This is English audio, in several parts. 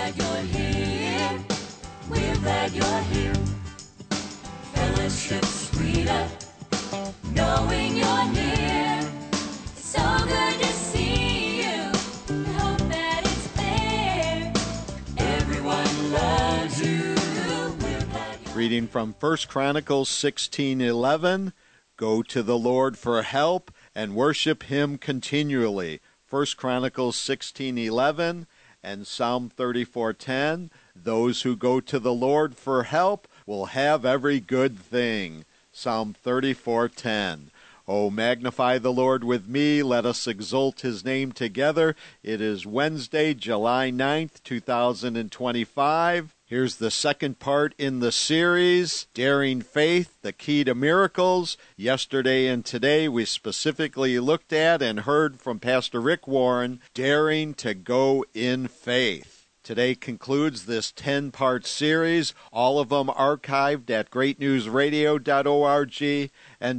glad you're here. We're glad you're here. Fellowship sweeter, knowing you're near. So good to see you. Hope that it's clear. Everyone loves you. We're glad you're Reading from 1 Chronicles 16:11, go to the Lord for help and worship him continually. 1 Chronicles 16:11 and Psalm 34:10, those who go to the Lord for help will have every good thing. Psalm 34:10. Oh, magnify the Lord with me. Let us exalt his name together. It is Wednesday, July 9th, 2025. Here's the second part in the series, Daring Faith, the Key to Miracles. Yesterday and today we specifically looked at and heard from Pastor Rick Warren, Daring to Go in Faith. Today concludes this 10-part series, all of them archived at greatnewsradio.org and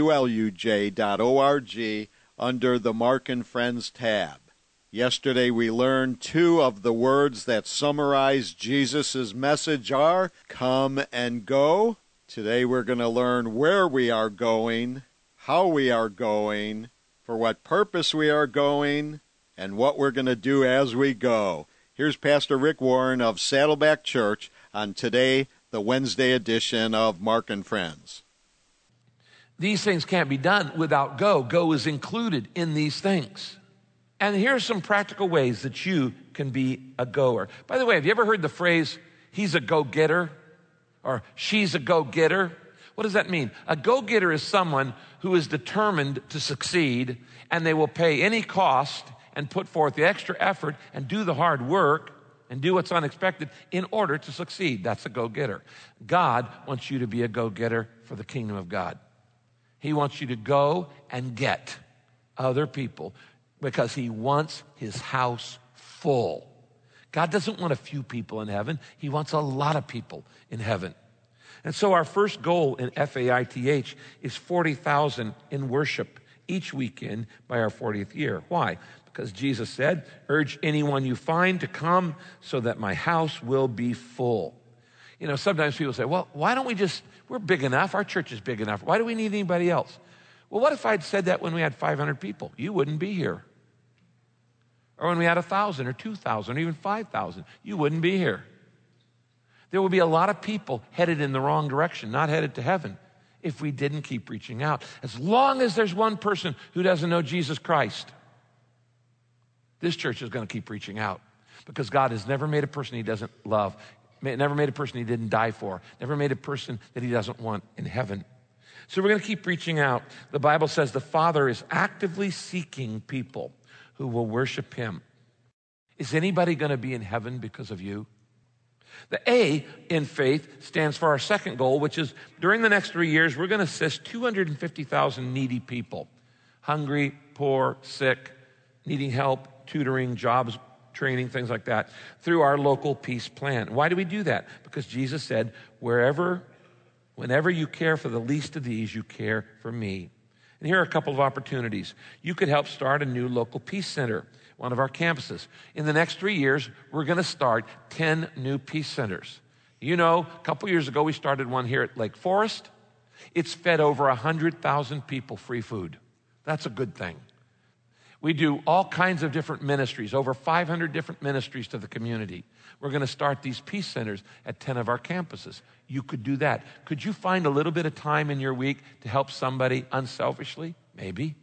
WLUJ.org under the Mark and Friends tab. Yesterday we learned two of the words that summarize Jesus' message are come and go. Today we're going to learn where we are going, how we are going, for what purpose we are going, and what we're going to do as we go. Here's Pastor Rick Warren of Saddleback Church on today, the Wednesday edition of Mark and Friends. These things can't be done without go. Go is included in these things. And here's some practical ways that you can be a goer. By the way, have you ever heard the phrase, he's a go-getter, or she's a go-getter? What does that mean? A go-getter is someone who is determined to succeed, and they will pay any cost and put forth the extra effort and do the hard work and do what's unexpected in order to succeed. That's a go-getter. God wants you to be a go-getter for the kingdom of God. He wants you to go and get other people because he wants his house full. God doesn't want a few people in heaven. He wants a lot of people in heaven. And so our first goal in FAITH is 40,000 in worship each weekend by our 40th year. Why? Because Jesus said, urge anyone you find to come so that my house will be full. You know, sometimes people say, well, why don't we we're big enough, our church is big enough. Why do we need anybody else? Well, what if I'd said that when we had 500 people? You wouldn't be here. Or when we had 1,000 or 2,000 or even 5,000, you wouldn't be here. There will be a lot of people headed in the wrong direction, not headed to heaven, if we didn't keep reaching out. As long as there's one person who doesn't know Jesus Christ, this church is going to keep reaching out because God has never made a person he doesn't love, never made a person he didn't die for, never made a person that he doesn't want in heaven. So we're going to keep reaching out. The Bible says the Father is actively seeking people who will worship him. Is anybody going to be in heaven because of you? The A in faith stands for our second goal, which is during the next 3 years, we're going to assist 250,000 needy people, hungry, poor, sick, needing help, tutoring, jobs, training, things like that, through our local peace plan. Why do we do that? Because Jesus said, whenever you care for the least of these, you care for me. And here are a couple of opportunities. You could help start a new local peace center, one of our campuses. In the next 3 years, we're going to start 10 new peace centers. You know, a couple years ago, we started one here at Lake Forest. It's fed over 100,000 people free food. That's a good thing. We do all kinds of different ministries, over 500 different ministries to the community. We're going to start these peace centers at 10 of our campuses. You could do that. Could you find a little bit of time in your week to help somebody unselfishly? Maybe.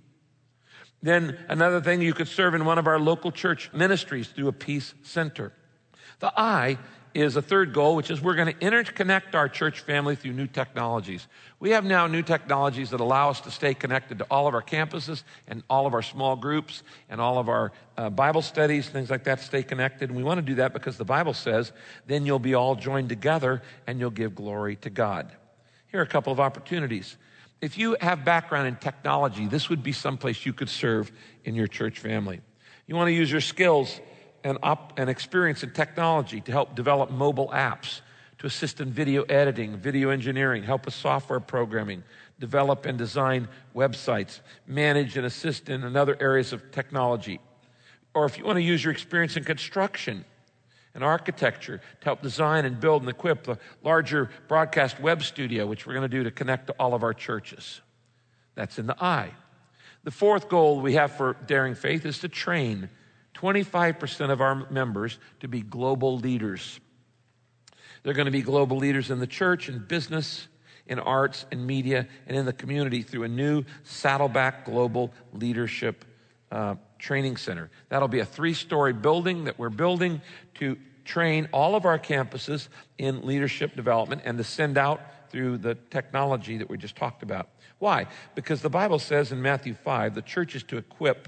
Then another thing, you could serve in one of our local church ministries through a peace center. The I is a third goal, which is we're going to interconnect our church family through new technologies. We have now new technologies that allow us to stay connected to all of our campuses and all of our small groups and all of our Bible studies, things like that, stay connected. And we want to do that because the Bible says, then you'll be all joined together and you'll give glory to God. Here are a couple of opportunities. If you have background in technology, this would be someplace you could serve in your church family. You want to use your skills and experience in technology to help develop mobile apps, to assist in video editing, video engineering, help with software programming, develop and design websites, manage and assist in other areas of technology. Or if you want to use your experience in construction and architecture to help design and build and equip the larger broadcast web studio, which we're going to do to connect to all of our churches. That's in the I. The fourth goal we have for Daring Faith is to train 25% of our members to be global leaders. They're going to be global leaders in the church, in business, in arts, in media, and in the community through a new Saddleback Global Leadership Training Center. That'll be a 3-story building that we're building to train all of our campuses in leadership development and to send out through the technology that we just talked about. Why? Because the Bible says in Matthew 5, the church is to equip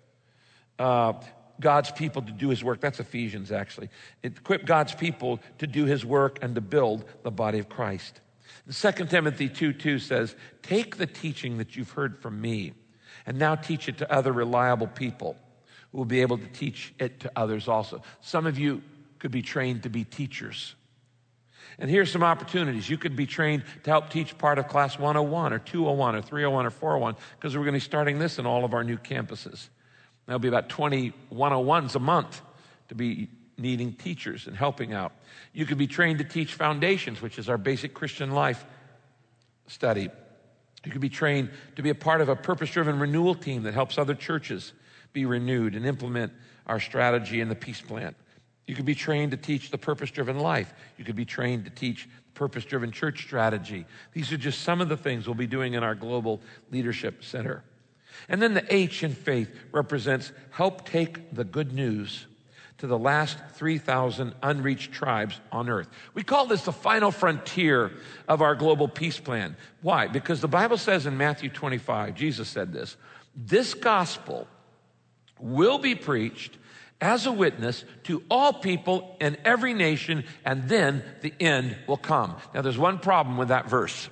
God's people to do his work. That's Ephesians, actually. Equip God's people to do his work and to build the body of Christ. 2 Timothy 2:2 says, take the teaching that you've heard from me and now teach it to other reliable people who will be able to teach it to others also. Some of you could be trained to be teachers. And here's some opportunities. You could be trained to help teach part of Class 101 or 201 or 301 or 401 because we're going to be starting this in all of our new campuses. There'll be about 20 101s a month to be needing teachers and helping out. You could be trained to teach foundations, which is our basic Christian life study. You could be trained to be a part of a purpose-driven renewal team that helps other churches be renewed and implement our strategy in the peace plan. You could be trained to teach the purpose-driven life. You could be trained to teach purpose-driven church strategy. These are just some of the things we'll be doing in our Global Leadership Center. And then the H in faith represents help take the good news to the last 3,000 unreached tribes on earth. We call this the final frontier of our global peace plan. Why? Because the Bible says in Matthew 25, Jesus said this gospel will be preached as a witness to all people in every nation, and then the end will come. Now, there's one problem with that verse.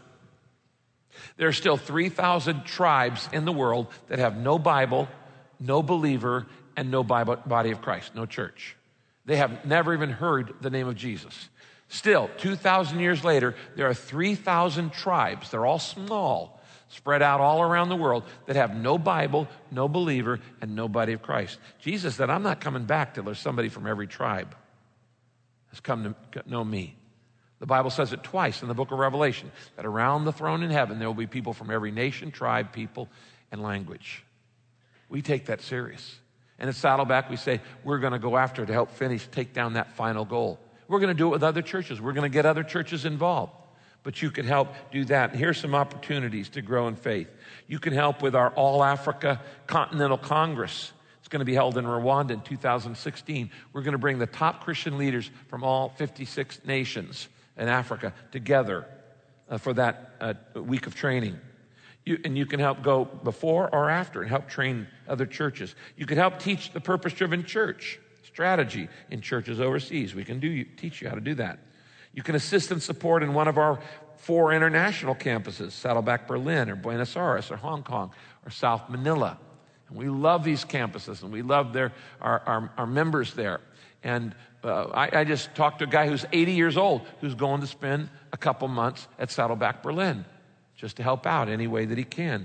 There are still 3,000 tribes in the world that have no Bible, no believer, and no body of Christ, no church. They have never even heard the name of Jesus. Still, 2,000 years later, there are 3,000 tribes. They're all small, spread out all around the world, that have no Bible, no believer, and no body of Christ. Jesus said, I'm not coming back till there's somebody from every tribe has come to know me. The Bible says it twice in the book of Revelation, that around the throne in heaven, there will be people from every nation, tribe, people, and language. We take that serious. And at Saddleback, we say, we're going to go after it to help take down that final goal. We're going to do it with other churches. We're going to get other churches involved. But you can help do that. And here's some opportunities to grow in faith. You can help with our All Africa Continental Congress. It's going to be held in Rwanda in 2016. We're going to bring the top Christian leaders from all 56 nations in Africa together for that week of training. You can help go before or after and help train other churches. You can help teach the purpose-driven church strategy in churches overseas. We can teach you how to do that. You can assist and support in one of our 4 international campuses, Saddleback Berlin or Buenos Aires or Hong Kong or South Manila. And we love these campuses, and we love our members there. And I just talked to a guy who's 80 years old who's going to spend a couple months at Saddleback Berlin just to help out any way that he can.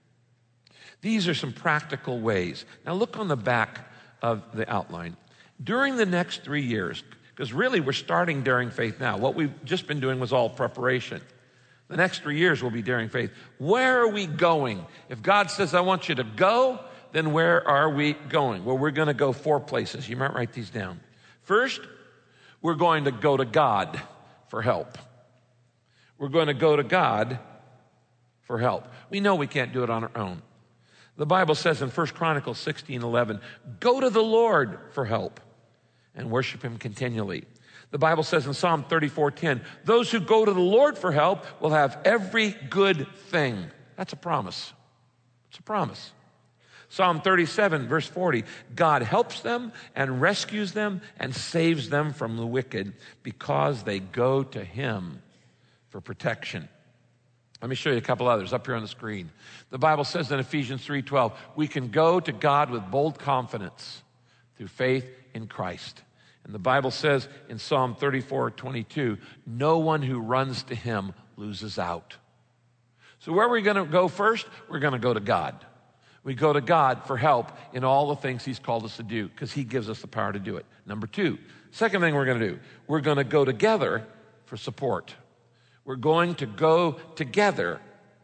These are some practical ways. Now look on the back of the outline. During the next 3 years, because really we're starting Daring Faith now. What we've just been doing was all preparation. The next 3 years will be Daring Faith. Where are we going? If God says, I want you to go, then where are we going? Well, we're going to go 4 places. You might write these down. First, we're going to go to God for help. We're going to go to God for help. We know we can't do it on our own. The Bible says in 1 Chronicles 16:11, go to the Lord for help and worship him continually. The Bible says in Psalm 34:10, those who go to the Lord for help will have every good thing. That's a promise. It's a promise. Psalm 37, verse 40, God helps them and rescues them and saves them from the wicked because they go to him for protection. Let me show you a couple others up here on the screen. The Bible says in Ephesians 3:12, we can go to God with bold confidence through faith in Christ. And the Bible says in Psalm 34:22, no one who runs to him loses out. So where are we going to go first? We're going to go to God. We go to God for help in all the things he's called us to do because he gives us the power to do it. Number two, second thing we're going to do, we're going to go together for support. We're going to go together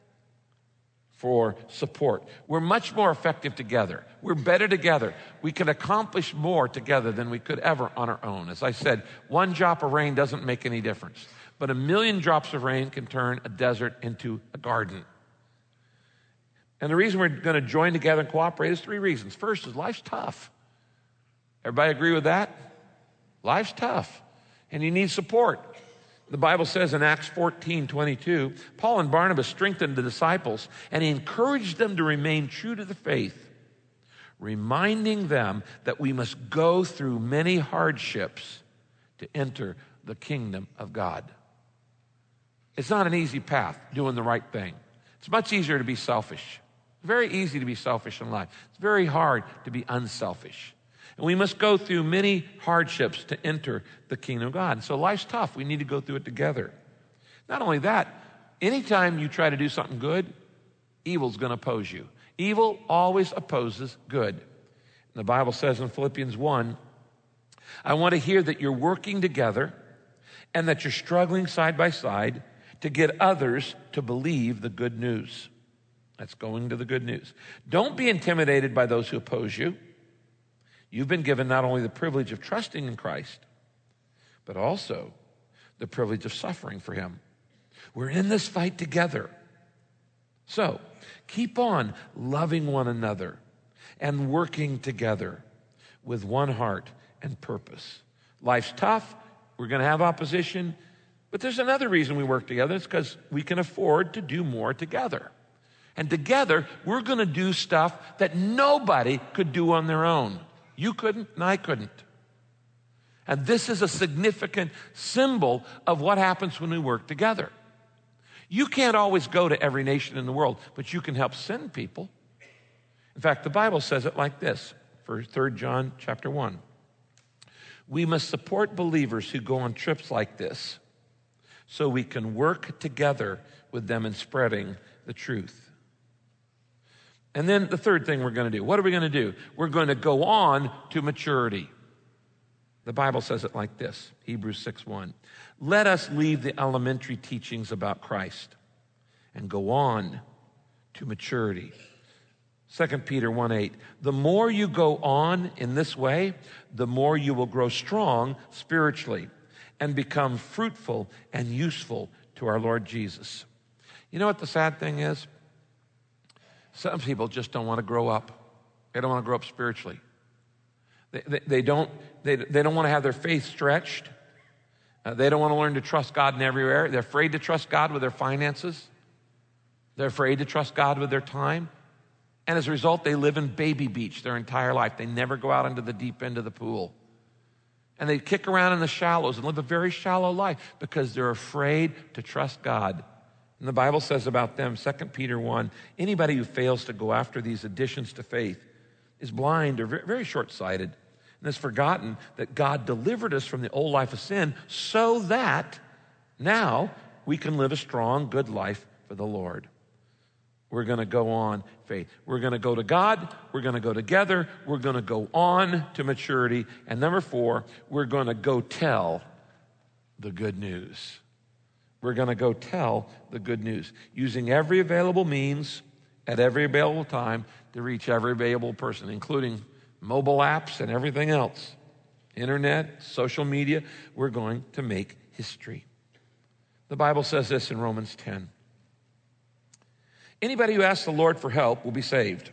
for support. We're much more effective together. We're better together. We can accomplish more together than we could ever on our own. As I said, one drop of rain doesn't make any difference, but 1,000,000 drops of rain can turn a desert into a garden. And the reason we're going to join together and cooperate is 3 reasons. First is life's tough. Everybody agree with that? Life's tough, and you need support. The Bible says in Acts 14:22, Paul and Barnabas strengthened the disciples, and he encouraged them to remain true to the faith, reminding them that we must go through many hardships to enter the kingdom of God. It's not an easy path, doing the right thing. It's much easier to be selfish. It's very easy to be selfish in life. It's very hard to be unselfish. And we must go through many hardships to enter the kingdom of God. And so life's tough. We need to go through it together. Not only that, anytime you try to do something good, evil's going to oppose you. Evil always opposes good. And the Bible says in Philippians 1, I want to hear that you're working together and that you're struggling side by side to get others to believe the good news. That's going to the good news. Don't be intimidated by those who oppose you. You've been given not only the privilege of trusting in Christ, but also the privilege of suffering for him. We're in this fight together. So keep on loving one another and working together with one heart and purpose. Life's tough. We're going to have opposition. But there's another reason we work together. It's because we can afford to do more together. And together, we're going to do stuff that nobody could do on their own. You couldn't, and I couldn't. And this is a significant symbol of what happens when we work together. You can't always go to every nation in the world, but you can help send people. In fact, the Bible says it like this, for 3 John chapter 1. We must support believers who go on trips like this so we can work together with them in spreading the truth. And then the third thing we're going to do. What are we going to do? We're going to go on to maturity. The Bible says it like this, Hebrews 6:1. Let us leave the elementary teachings about Christ and go on to maturity. 2 Peter 1:8. The more you go on in this way, the more you will grow strong spiritually and become fruitful and useful to our Lord Jesus. You know what the sad thing is? Some people just don't want to grow up. They don't want to grow up spiritually. They don't want to have their faith stretched. They don't want to learn to trust God in every area. They're afraid to trust God with their finances. They're afraid to trust God with their time. And as a result, they live in baby beach their entire life. They never go out into the deep end of the pool. And they kick around in the shallows and live a very shallow life because they're afraid to trust God. And the Bible says about them, 2 Peter 1, anybody who fails to go after these additions to faith is blind or very short-sighted and has forgotten that God delivered us from the old life of sin so that now we can live a strong, good life for the Lord. We're going to go on faith. We're going to go to God. We're going to go together. We're going to go on to maturity. And number 4, we're going to go tell the good news. We're going to go tell the good news, using every available means at every available time to reach every available person, including mobile apps and everything else. Internet, social media, we're going to make history. The Bible says this in Romans 10. Anybody who asks the Lord for help will be saved.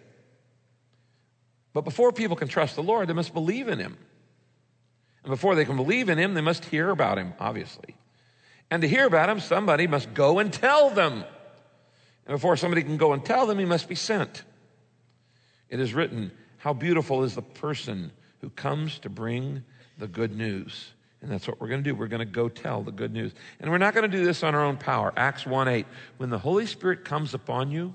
But before people can trust the Lord, they must believe in him. And before they can believe in him, they must hear about him, obviously. And to hear about him, somebody must go and tell them. And before somebody can go and tell them, he must be sent. It is written, how beautiful is the person who comes to bring the good news. And that's what we're going to do. We're going to go tell the good news. And we're not going to do this on our own power. Acts 1:8, when the Holy Spirit comes upon you,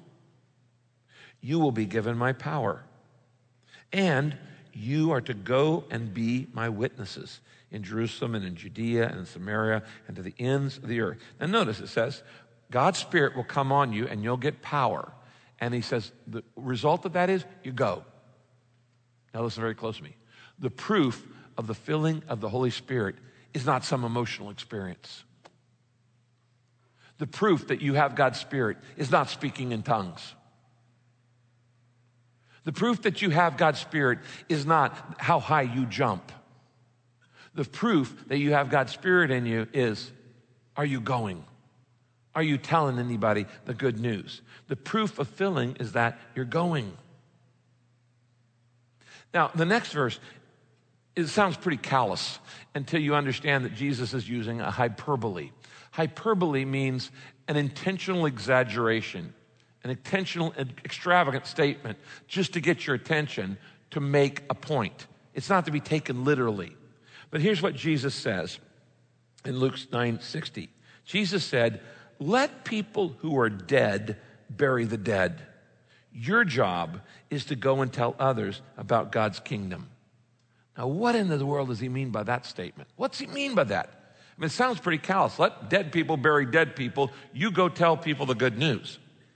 you will be given my power. And you are to go and be my witnesses in Jerusalem and in Judea and in Samaria and to the ends of the earth. Now notice it says, God's Spirit will come on you and you'll get power. And he says, the result of that is you go. Now listen very close to me. The proof of the filling of the Holy Spirit is not some emotional experience. The proof that you have God's Spirit is not speaking in tongues. The proof that you have God's Spirit is not how high you jump. The proof that you have God's Spirit in you is, are you going? Are you telling anybody the good news? The proof of filling is that you're going. Now, the next verse, it sounds pretty callous until you understand that Jesus is using a hyperbole. Hyperbole means an intentional exaggeration, an intentional extravagant statement just to get your attention to make a point. It's not to be taken literally. But here's what Jesus says in Luke 9:60. Jesus said, let people who are dead bury the dead. Your job is to go and tell others about God's kingdom. Now, what in the world does he mean by that statement? What's he mean by that? I mean, it sounds pretty callous. Let dead people bury dead people. You go tell people the good news.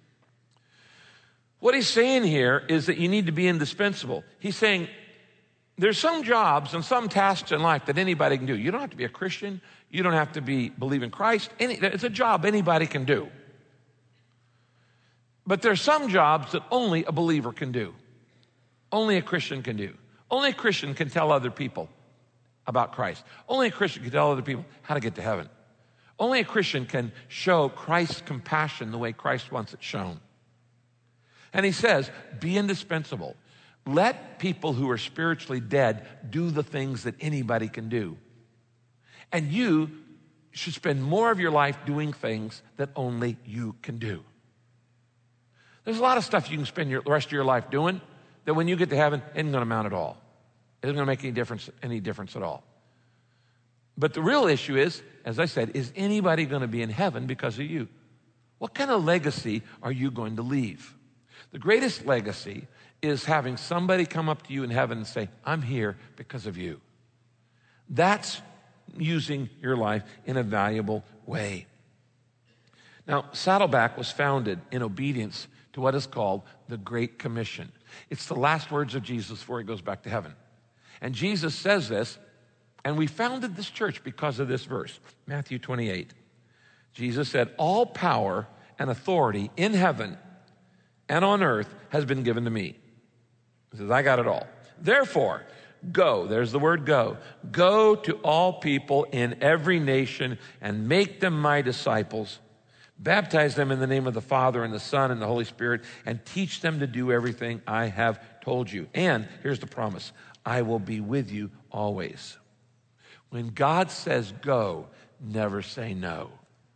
What he's saying here is that you need to be indispensable. He's saying there's some jobs and some tasks in life that anybody can do. You don't have to be a Christian. You don't have to believe in Christ. It's a job anybody can do. But there's some jobs that only a believer can do. Only a Christian can do. Only a Christian can tell other people about Christ. Only a Christian can tell other people how to get to heaven. Only a Christian can show Christ's compassion the way Christ wants it shown. And he says, be indispensable. Let people who are spiritually dead do the things that anybody can do. And you should spend more of your life doing things that only you can do. There's a lot of stuff you can spend the rest of your life doing that when you get to heaven, it isn't going to amount at all. It isn't going to make any difference at all. But the real issue is, as I said, is anybody going to be in heaven because of you? What kind of legacy are you going to leave? The greatest legacy is having somebody come up to you in heaven and say, I'm here because of you. That's using your life in a valuable way. Now, Saddleback was founded in obedience to what is called the Great Commission. It's the last words of Jesus before he goes back to heaven. And Jesus says this, and we founded this church because of this verse, Matthew 28. Jesus said, all power and authority in heaven and on earth has been given to me. He says, I got it all. Therefore, go, there's the word go. Go to all people in every nation and make them my disciples. Baptize them in the name of the Father and the Son and the Holy Spirit and teach them to do everything I have told you. And here's the promise, I will be with you always. When God says go, never say no.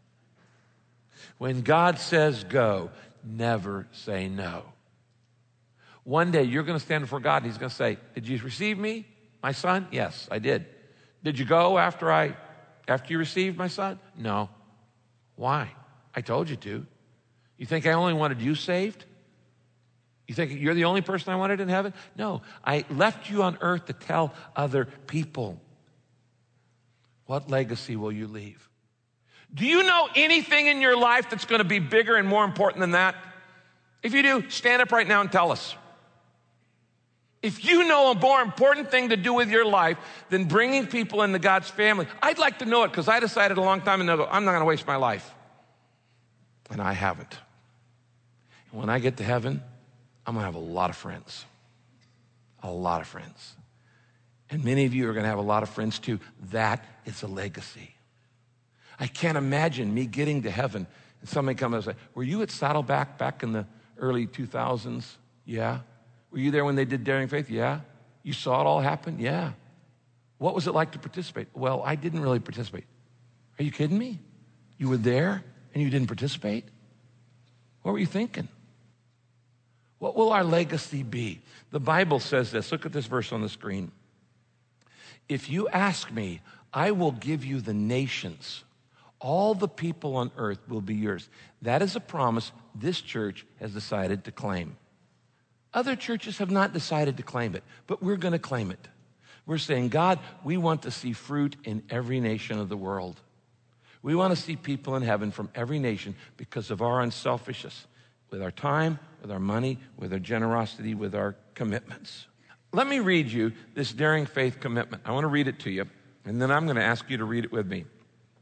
When God says go, never say no. One day you're going to stand before God and he's going to say, did you receive me, my son? Yes, I did. Did you go after you received my son? No. Why? I told you to. You think I only wanted you saved? You think you're the only person I wanted in heaven? No, I left you on earth to tell other people. What legacy will you leave? Do you know anything in your life that's going to be bigger and more important than that? If you do, stand up right now and tell us. If you know a more important thing to do with your life than bringing people into God's family, I'd like to know it because I decided a long time ago, I'm not going to waste my life. And I haven't. And when I get to heaven, I'm going to have a lot of friends. A lot of friends. And many of you are going to have a lot of friends too. That is a legacy. I can't imagine me getting to heaven and somebody come and say, were you at Saddleback back in the early 2000s? Yeah. Were you there when they did Daring Faith? Yeah. You saw it all happen? Yeah. What was it like to participate? Well, I didn't really participate. Are you kidding me? You were there and you didn't participate? What were you thinking? What will our legacy be? The Bible says this. Look at this verse on the screen. If you ask me, I will give you the nations. All the people on earth will be yours. That is a promise this church has decided to claim. Other churches have not decided to claim it, but we're going to claim it. We're saying, God, we want to see fruit in every nation of the world. We want to see people in heaven from every nation because of our unselfishness with our time, with our money, with our generosity, with our commitments. Let me read you this Daring Faith commitment. I want to read it to you, and then I'm going to ask you to read it with me.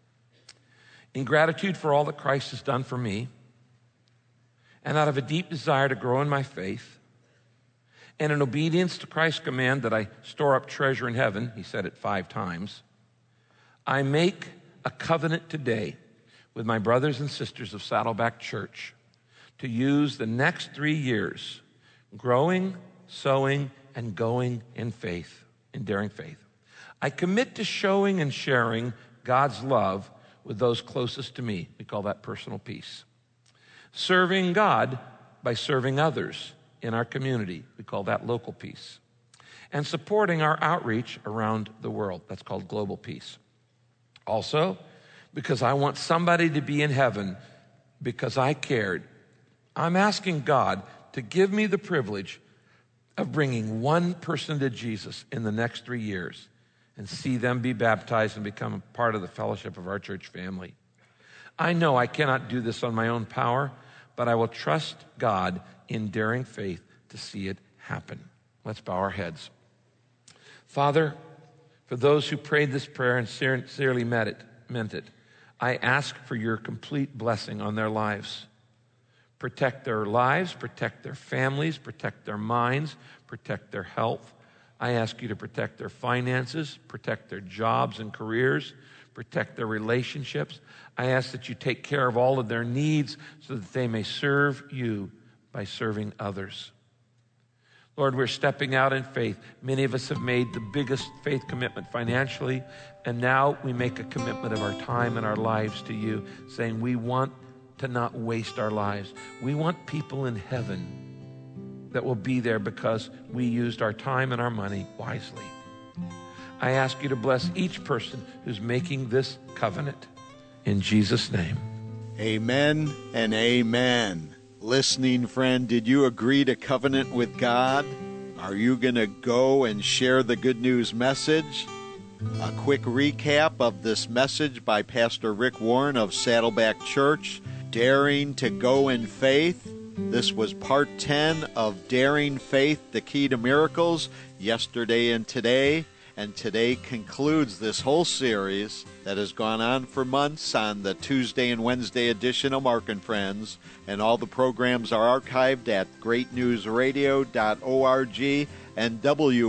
In gratitude for all that Christ has done for me, and out of a deep desire to grow in my faith, and in obedience to Christ's command that I store up treasure in heaven, he said it 5 times, I make a covenant today with my brothers and sisters of Saddleback Church to use the next 3 years growing, sowing, and going in faith, in daring faith. I commit to showing and sharing God's love with those closest to me. We call that personal peace. Serving God by serving others in our community. We call that local peace. And supporting our outreach around the world. That's called global peace. Also, because I want somebody to be in heaven because I cared, I'm asking God to give me the privilege of bringing one person to Jesus in the next 3 years and see them be baptized and become a part of the fellowship of our church family. I know I cannot do this on my own power, but I will trust God in daring faith to see it happen. Let's bow our heads. Father, for those who prayed this prayer and sincerely meant it, I ask for your complete blessing on their lives. Protect their lives, protect their families, protect their minds, protect their health. I ask you to protect their finances, protect their jobs and careers, protect their relationships. I ask that you take care of all of their needs so that they may serve you by serving others. Lord, we're stepping out in faith. Many of us have made the biggest faith commitment financially, and now we make a commitment of our time and our lives to you, saying we want to not waste our lives. We want people in heaven that will be there because we used our time and our money wisely. I ask you to bless each person who's making this covenant. In Jesus' name. Amen and amen. Listening friend, did you agree to covenant with God? Are you going to go and share the good news message? A quick recap of this message by Pastor Rick Warren of Saddleback Church, Daring to Go in Faith. This was part 10 of Daring Faith, the Key to Miracles, yesterday and today. And today concludes this whole series that has gone on for months on the Tuesday and Wednesday edition of Mark and Friends. And all the programs are archived at greatnewsradio.org and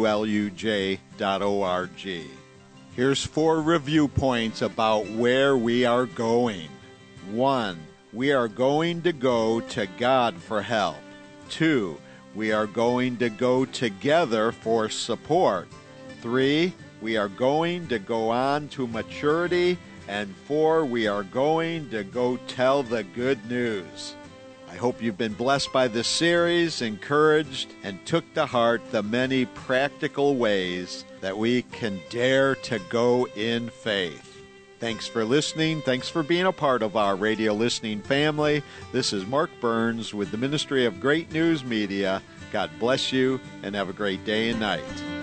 WLUJ.org. Here's 4 review points about where we are going. 1. We are going to go to God for help. 2. We are going to go together for support. 3, we are going to go on to maturity. And 4, we are going to go tell the good news. I hope you've been blessed by this series, encouraged, and took to heart the many practical ways that we can dare to go in faith. Thanks for listening. Thanks for being a part of our radio listening family. This is Mark Burns with the Ministry of Great News Media. God bless you and have a great day and night.